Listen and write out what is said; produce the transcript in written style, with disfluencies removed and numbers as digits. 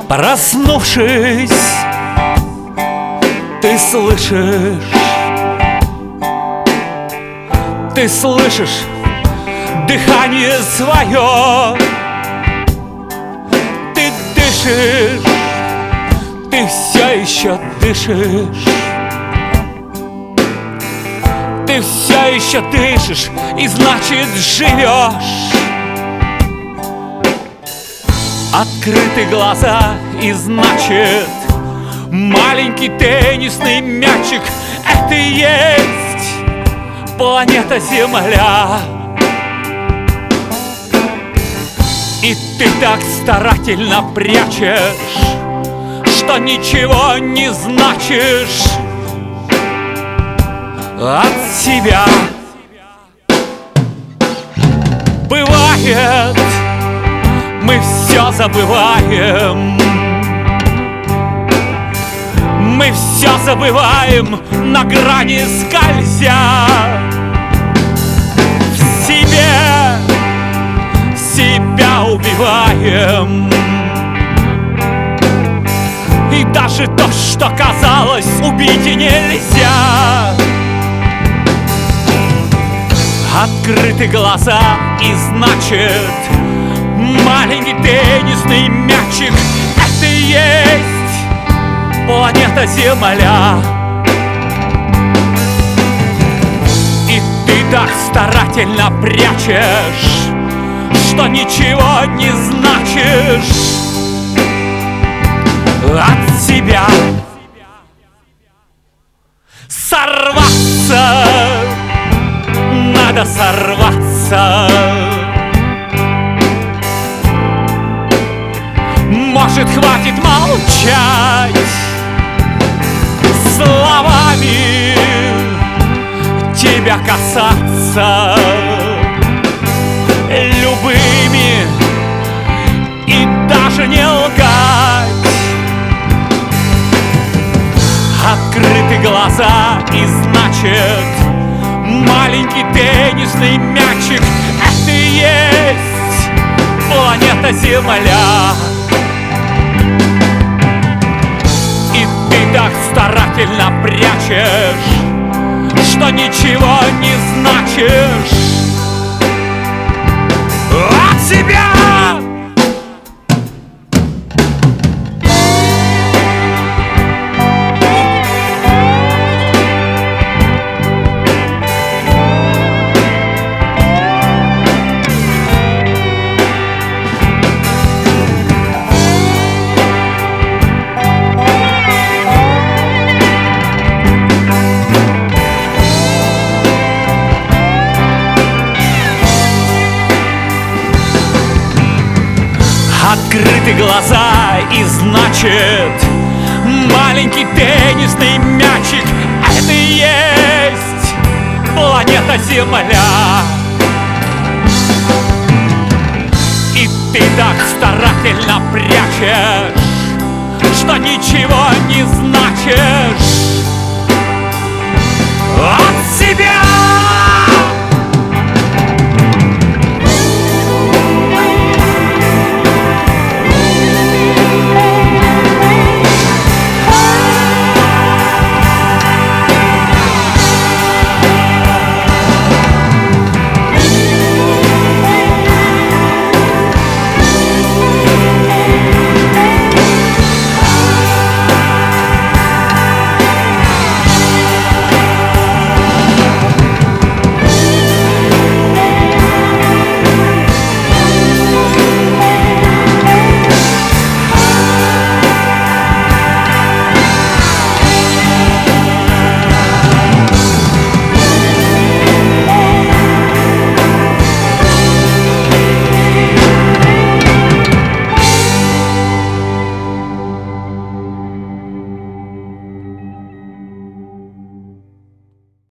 Проснувшись, ты слышишь дыхание свое. Ты дышишь, ты все еще дышишь. Ты все еще дышишь, и значит живешь. Открыты глаза, и значит маленький теннисный мячик — это и есть планета Земля. И ты так старательно прячешь, что ничего не значишь от себя. Бывает, мы все забываем. Мы все забываем, на грани скользя. В себе себя убиваем. И даже то, что казалось, убить и нельзя. Открыты глаза, и значит маленький теннисный мячик — это и есть планета Земля. И ты так старательно прячешь, что ничего не значишь от себя. Сорваться, надо сорваться. Может, хватит молчать словами, тебя касаться любыми и даже не лгать. Открыты глаза, и значит маленький теннисный мячик — это и есть планета Земля. И ты так старательно прячешь, что ничего не значишь от себя. Открыты глаза, и значит маленький теннисный мячик — это и есть планета Земля. И ты так старательно прячешь, что ничего не значишь